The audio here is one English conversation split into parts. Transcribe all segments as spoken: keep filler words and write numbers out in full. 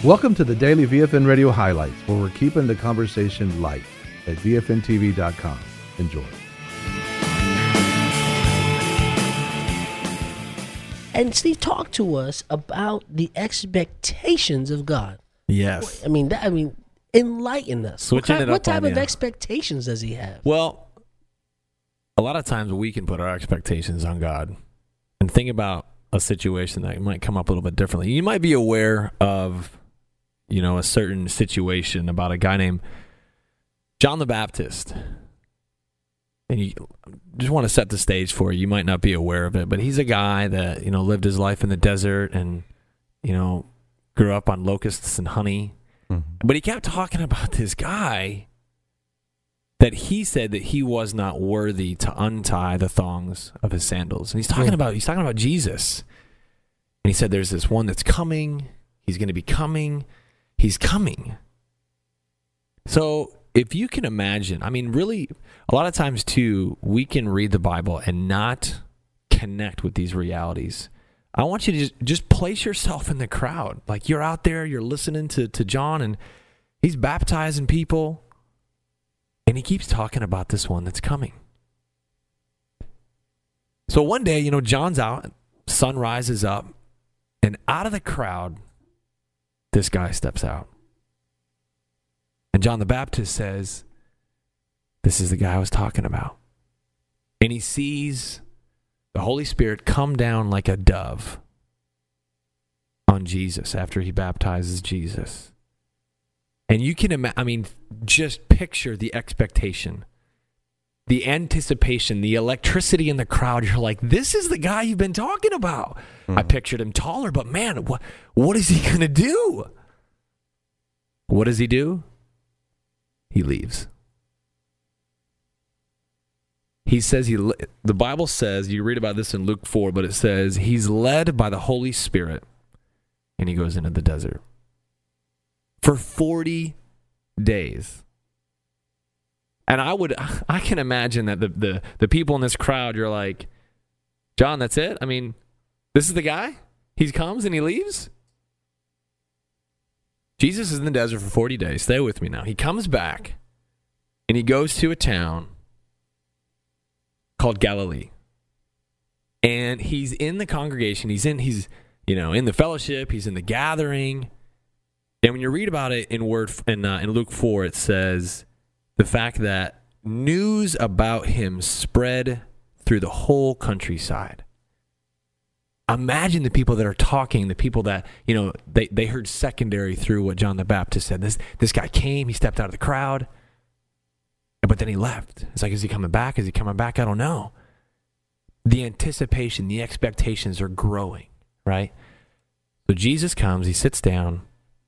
Welcome to the Daily V F N Radio Highlights, where we're keeping the conversation light at V F N T V dot com. Enjoy. And Steve, talk to us about the expectations of God. Yes. I mean, that, I mean, enlighten us. Switching what, kind, it up what type on of you. expectations does he have? Well, a lot of times we can put our expectations on God and think about a situation that might come up a little bit differently. You might be aware of, you know, a certain situation about a guy named John the Baptist. And you just want to set the stage for you. You might not be aware of it, but he's a guy that, you know, lived his life in the desert and, you know, grew up on locusts and honey. Mm-hmm. But he kept talking about this guy that he said that he was not worthy to untie the thongs of his sandals. And he's talking Mm. about he's talking about Jesus. And he said there's this one that's coming. He's going to be coming. He's coming. So if you can imagine, I mean, really, a lot of times, too, we can read the Bible and not connect with these realities. I want you to just, just place yourself in the crowd. Like, you're out there, you're listening to, to John, and he's baptizing people, and he keeps talking about this one that's coming. So one day, you know, John's out, sun rises up, and out of the crowd, this guy steps out. And John the Baptist says, this is the guy I was talking about. And he sees the Holy Spirit come down like a dove on Jesus after he baptizes Jesus. And you can imagine, I mean, just picture the expectation, the anticipation, the electricity in the crowd. You're like, this is the guy you've been talking about. Mm. I pictured him taller, but man, what, what is he going to do? What does he do? He leaves. He says, he. the Bible says, you read about this in Luke four, but it says he's led by the Holy Spirit and he goes into the desert for forty days. And I would, I can imagine that the, the, the people in this crowd, you're like, John, that's it? I mean, this is the guy? He comes and he leaves? Jesus is in the desert for forty days. Stay with me now. He comes back, and he goes to a town called Galilee. And he's in the congregation. He's in, he's, you know, in the fellowship. He's in the gathering. And when you read about it in word in, uh, in Luke four, it says the fact that news about him spread through the whole countryside. Imagine the people that are talking, the people that, you know, they, they heard secondary through what John the Baptist said. This this guy came, he stepped out of the crowd, but then he left. It's like, is he coming back? Is he coming back? I don't know. The anticipation, the expectations are growing, right? So Jesus comes, he sits down,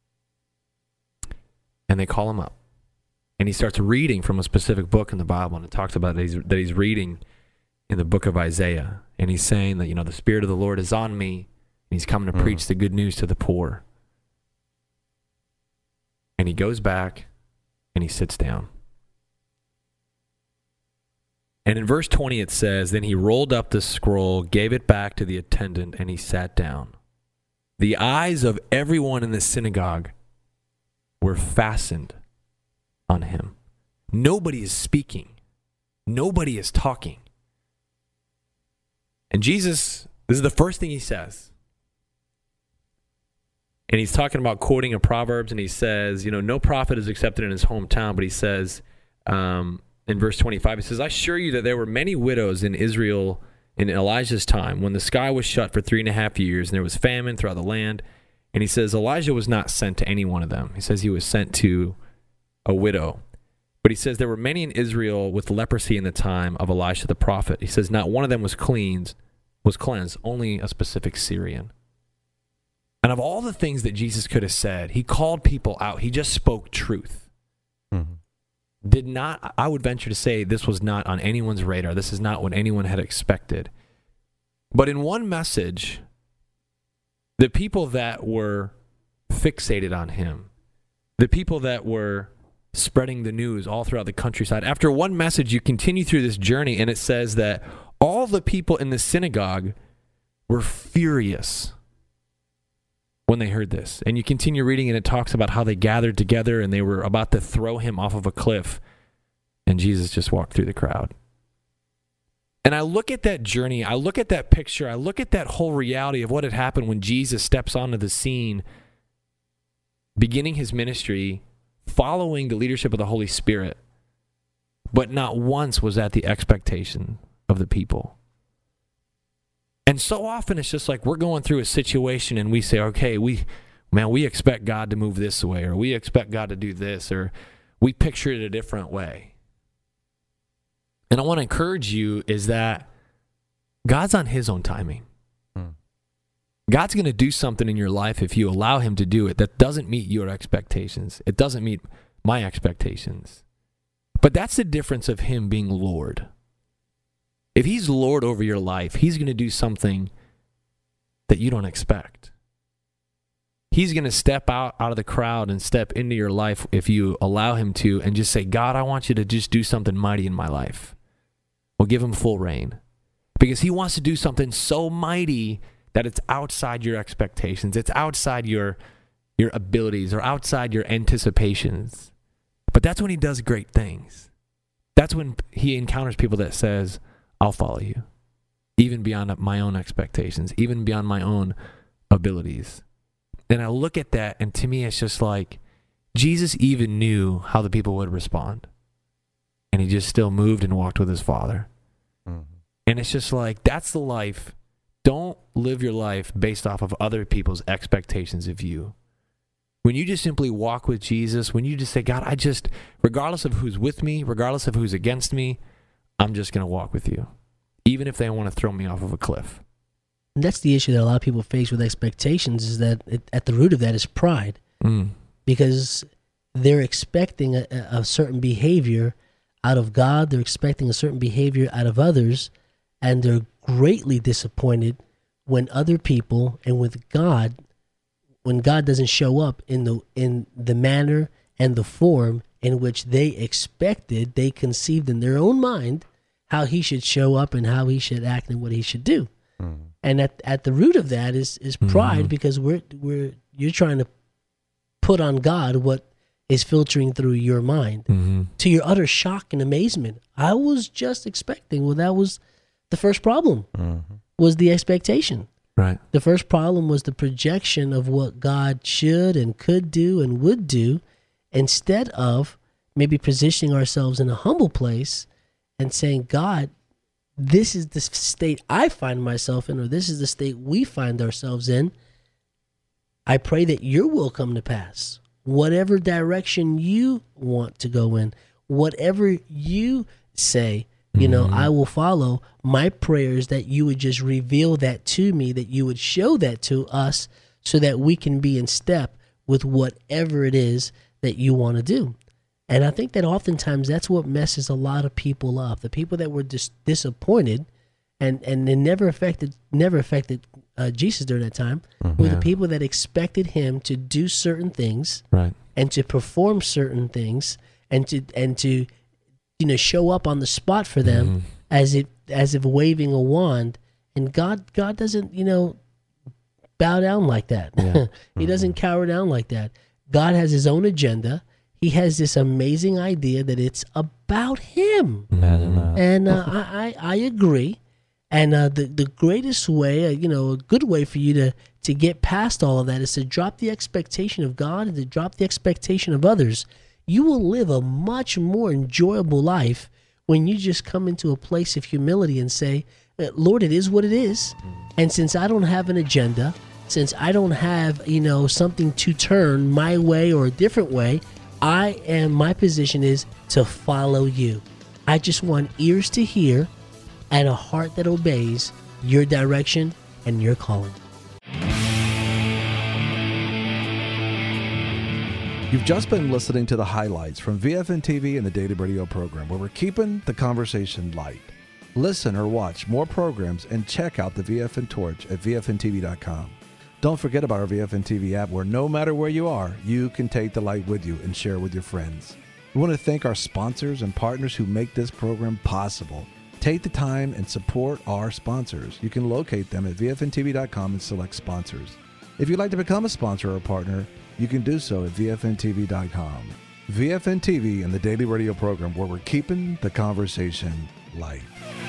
and they call him up. And he starts reading from a specific book in the Bible, and it talks about that he's, that he's reading in the book of Isaiah. And he's saying that, you know, the Spirit of the Lord is on me, and he's coming to mm. preach the good news to the poor. And he goes back, and he sits down. And in verse twenty it says, then he rolled up the scroll, gave it back to the attendant, and he sat down. The eyes of everyone in the synagogue were fastened on him. Nobody is speaking. Nobody is talking. And Jesus, this is the first thing he says. And he's talking about quoting a Proverbs, and he says, you know, no prophet is accepted in his hometown, but he says, um, in verse twenty-five, he says, I assure you that there were many widows in Israel in Elijah's time, when the sky was shut for three and a half years, and there was famine throughout the land. And he says, Elijah was not sent to any one of them. He says he was sent to a widow. But he says there were many in Israel with leprosy in the time of Elisha the prophet. He says not one of them was cleansed, was cleansed, only a specific Syrian. And of all the things that Jesus could have said, he called people out. He just spoke truth. Mm-hmm. Did not, I would venture to say this was not on anyone's radar. This is not what anyone had expected. But in one message, the people that were fixated on him, the people that were spreading the news all throughout the countryside, after one message, you continue through this journey, and it says that all the people in the synagogue were furious when they heard this. And you continue reading, and it talks about how they gathered together and they were about to throw him off of a cliff. And Jesus just walked through the crowd. And I look at that journey, I look at that picture, I look at that whole reality of what had happened when Jesus steps onto the scene, beginning his ministry, following the leadership of the Holy Spirit. But not once was that the expectation of the people. And so often it's just like we're going through a situation and we say, okay, we, man, we expect God to move this way, or we expect God to do this, or we picture it a different way. And I want to encourage you is that God's on his own timing. Hmm. God's going to do something in your life if you allow him to do it that doesn't meet your expectations. It doesn't meet my expectations. But that's the difference of him being Lord. If he's Lord over your life, he's going to do something that you don't expect. He's going to step out, out of the crowd and step into your life if you allow him to, and just say, God, I want you to just do something mighty in my life. Well, give him full reign. Because he wants to do something so mighty that it's outside your expectations. It's outside your, your abilities or outside your anticipations. But that's when he does great things. That's when he encounters people that says, I'll follow you. Even beyond my own expectations, even beyond my own abilities. And I look at that, and to me, it's just like Jesus even knew how the people would respond. And he just still moved and walked with his Father. Mm-hmm. And it's just like, that's the life. Don't live your life based off of other people's expectations of you. When you just simply walk with Jesus, when you just say, God, I just, regardless of who's with me, regardless of who's against me, I'm just going to walk with you. Even if they want to throw me off of a cliff. And that's the issue that a lot of people face with expectations, is that it, at the root of that is pride. Mm. Because they're expecting a, a certain behavior out of God, they're expecting a certain behavior out of others, and they're greatly disappointed when other people and with God, when God doesn't show up in the in the manner and the form in which they expected, they conceived in their own mind how he should show up and how he should act and what he should do. Mm. And at at the root of that is is pride, mm-hmm. because we're we're you're trying to put on God what is filtering through your mind, mm-hmm. to your utter shock and amazement. I was just expecting. Well, that was the first problem, mm-hmm. was the expectation. Right. The first problem was the projection of what God should and could do and would do, instead of maybe positioning ourselves in a humble place and saying, God, this is the state I find myself in, or this is the state we find ourselves in. I pray that your will come to pass. Whatever direction you want to go in, whatever you say, you know, mm-hmm. I will follow. My prayer is that you would just reveal that to me, that you would show that to us so that we can be in step with whatever it is that you want to do. And I think that oftentimes that's what messes a lot of people up. The people that were dis- disappointed and, and it never affected never affected uh, Jesus during that time, mm-hmm. were the people that expected him to do certain things, right, and to perform certain things, and to and to you know show up on the spot for them, mm-hmm. as if as if waving a wand. And God God doesn't you know bow down like that. Yeah. he mm-hmm. doesn't cower down like that. God has his own agenda. He has this amazing idea that it's about him. Mm-hmm. And uh, I, I I agree. And uh, the, the greatest way, uh, you know, a good way for you to, to get past all of that is to drop the expectation of God and to drop the expectation of others. You will live a much more enjoyable life when you just come into a place of humility and say, Lord, it is what it is. And since I don't have an agenda, since I don't have, you know, something to turn my way or a different way, I am, my position is to follow you. I just want ears to hear and a heart that obeys your direction and your calling. You've just been listening to the highlights from V F N T V and the Daily Radio program, where we're keeping the conversation light. Listen or watch more programs and check out the V F N Torch at V F N T V dot com. Don't forget about our V F N T V app, where no matter where you are, you can take the light with you and share with your friends. We want to thank our sponsors and partners who make this program possible. Take the time and support our sponsors. You can locate them at V F N T V dot com and select sponsors. If you'd like to become a sponsor or partner, you can do so at V F N T V dot com. V F N T V and the Daily Radio program, where we're keeping the conversation light.